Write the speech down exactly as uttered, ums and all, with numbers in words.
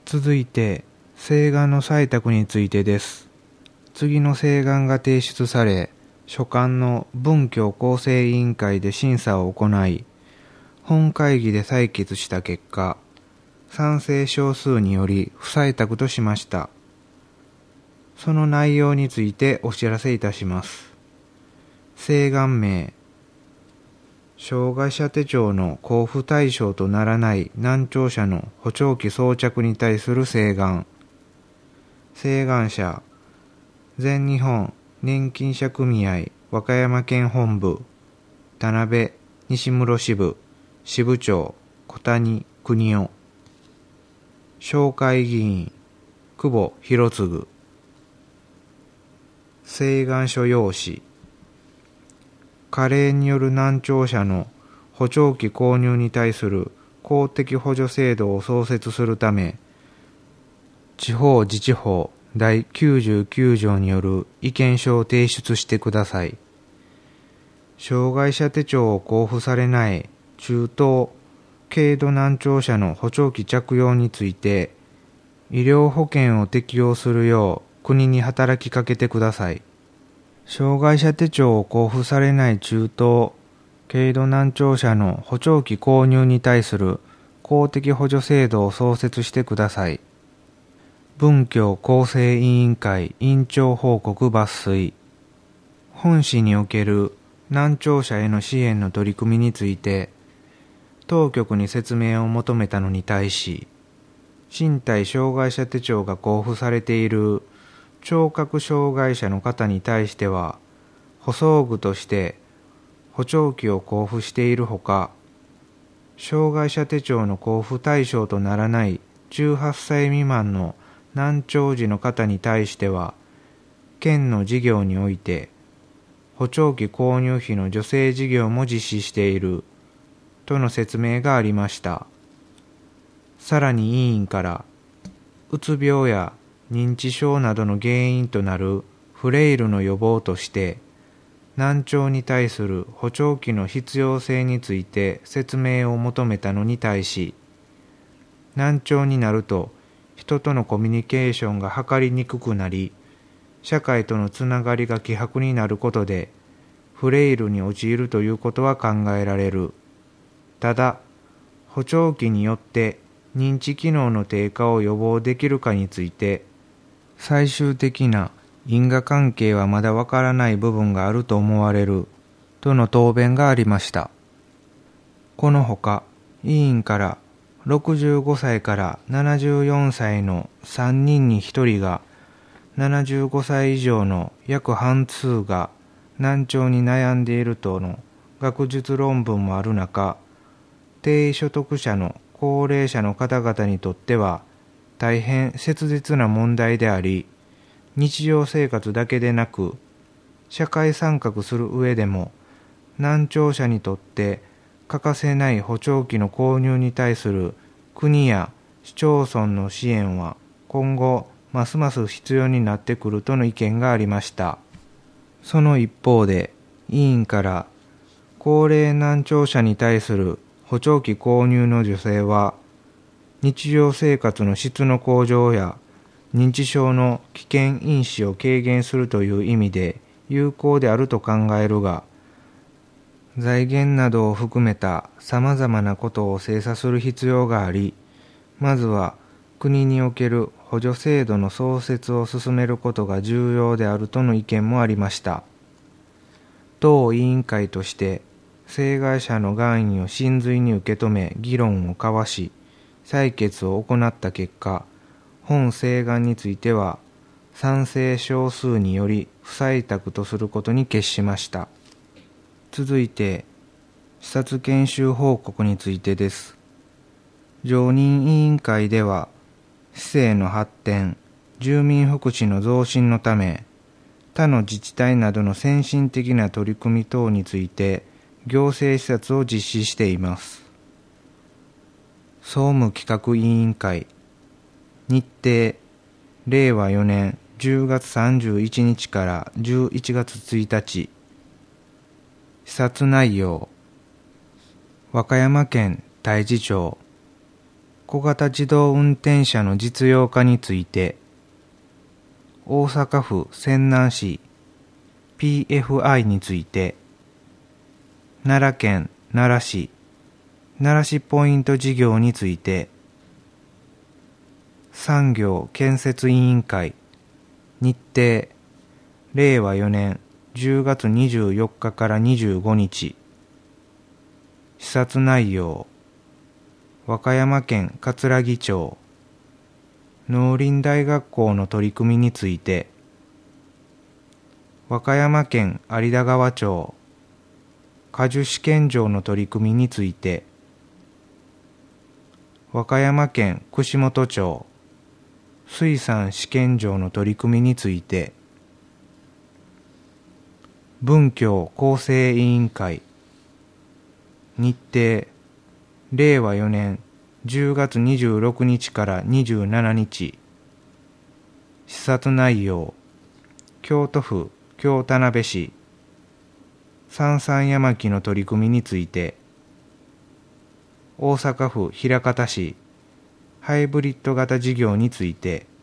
続いて、請願の採択についてです。次の請願が提出され、所管の文教構成委員会で審査を行い、本会議で採決した結果、賛成少数により不採択としました。その内容についてお知らせいたします。請願名、障害者手帳の交付対象とならない難聴者の補聴器装着に対する請願。請願者、全日本年金者組合和歌山県本部、田辺西室支部、支部長小谷邦夫。紹介議員、久保博次。請願書用紙、加齢による難聴者の補聴器購入に対する公的補助制度を創設するため、地方自治法だいきゅうじゅうきゅう条による意見書を提出してください。障害者手帳を交付されない中等軽度難聴者の補聴器着用について、医療保険を適用するよう国に働きかけてください。障害者手帳を交付されない中等軽度難聴者の補聴器購入に対する公的補助制度を創設してください。文教構成委員会委員長報告抜粋。本市における難聴者への支援の取り組みについて、当局に説明を求めたのに対し、身体障害者手帳が交付されている聴覚障害者の方に対しては、補装具として補聴器を交付しているほか、障害者手帳の交付対象とならないじゅうはっさい未満の難聴児の方に対しては、県の事業において補聴器購入費の助成事業も実施しているとの説明がありました。さらに委員から、うつ病や認知症などの原因となるフレイルの予防として、難聴に対する補聴器の必要性について説明を求めたのに対し、難聴になると人とのコミュニケーションが図りにくくなり、社会とのつながりが希薄になることで、フレイルに陥るということは考えられる。ただ、補聴器によって認知機能の低下を予防できるかについて、最終的な因果関係はまだわからない部分があると思われる、との答弁がありました。このほか、委員からろくじゅうごさいからななじゅうよんさいのさんにんにひとりが、ななじゅうごさい以上の約半数が難聴に悩んでいるとの学術論文もある中、低所得者の高齢者の方々にとっては大変切実な問題であり、日常生活だけでなく社会参画する上でも難聴者にとって欠かせない補聴器の購入に対する国や市町村の支援は今後ますます必要になってくるとの意見がありました。その一方で、委員から高齢難聴者に対する補聴器購入の助成は、日常生活の質の向上や認知症の危険因子を軽減するという意味で有効であると考えるが、財源などを含めた様々なことを精査する必要があり、まずは国における補助制度の創設を進めることが重要であるとの意見もありました。当委員会として、請願者の願意を真髄に受け止め議論を交わし、採決を行った結果、本請願については賛成少数により不採択とすることに決しました。続いて、視察研修報告についてです。常任委員会では、市政の発展、住民福祉の増進のため、他の自治体などの先進的な取り組み等について、行政視察を実施しています。総務企画委員会、日程、れいわよねんじゅうがつさんじゅういちにちからじゅういちがつついたち。視察内容、和歌山県太地町、 小型自動運転車の実用化について、大阪府泉南市 ピーエフアイ について、奈良県奈良市奈良市ポイント事業について、産業建設委員会日程れいわよねんじゅうがつにじゅうよっかからにじゅうごにち、視察内容、和歌山県かつらぎ町農林大学校の取り組みについて、和歌山県有田川町果樹試験場の取り組みについて、和歌山県串本町水産試験場の取り組みについて、文教厚生委員会日程れいわよねんじゅうがつにじゅうろくにちからにじゅうしちにち、視察内容、京都府京田辺市三三山木の取り組みについて、大阪府枚方市ハイブリッド型事業について、